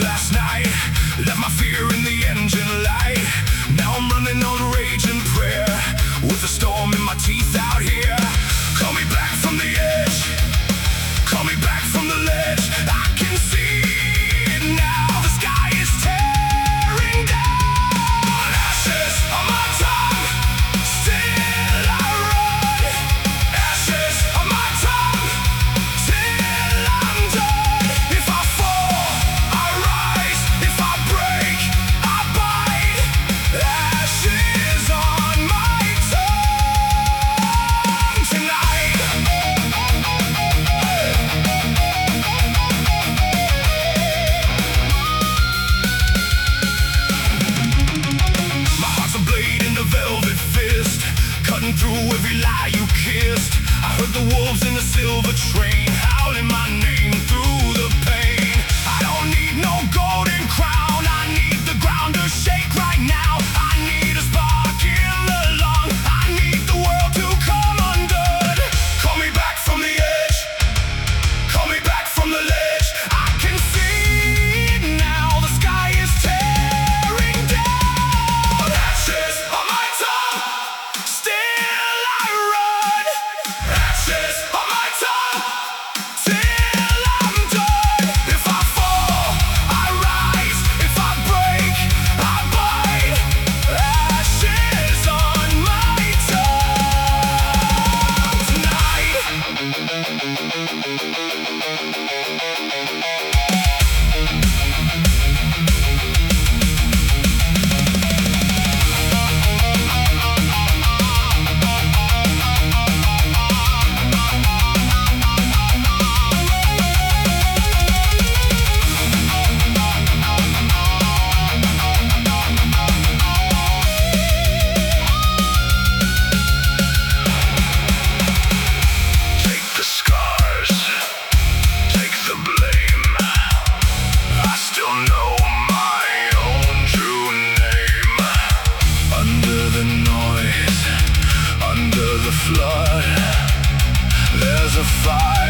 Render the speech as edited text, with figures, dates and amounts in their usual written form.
Last night, left my fear in the engine light. Now I'm running on rage and prayer, with a storm in my teeth out here. Call me back from the edge, call me back from the ledge. I can see it now, the sky is tearing down. Ashes on my tongue, still I run. Ashes on my tongue, till I'm done. If I fall, I rise. If I break, I bite. Ashes on my tongue tonight. My heart's a blade in a velvet fist, cutting through every lie you kissed. I heard the wolves in the silver train, howling my name through the pain. I don't need no golden crown, I need the ground to shake right now. I need a spark in the lung, I need the world to come undone. Call me back from the edge, call me back from the ledge. I can see it now, the sky is tearing down. Ashes on my tongue, still I run. Ashes on my tongue, till I'm done. If I fall, I rise. If I break, I bite. Ashes on my tongue tonight. Take the scars, take the blame. I still know my own true name. Under the noise, under the flood, there's a fire.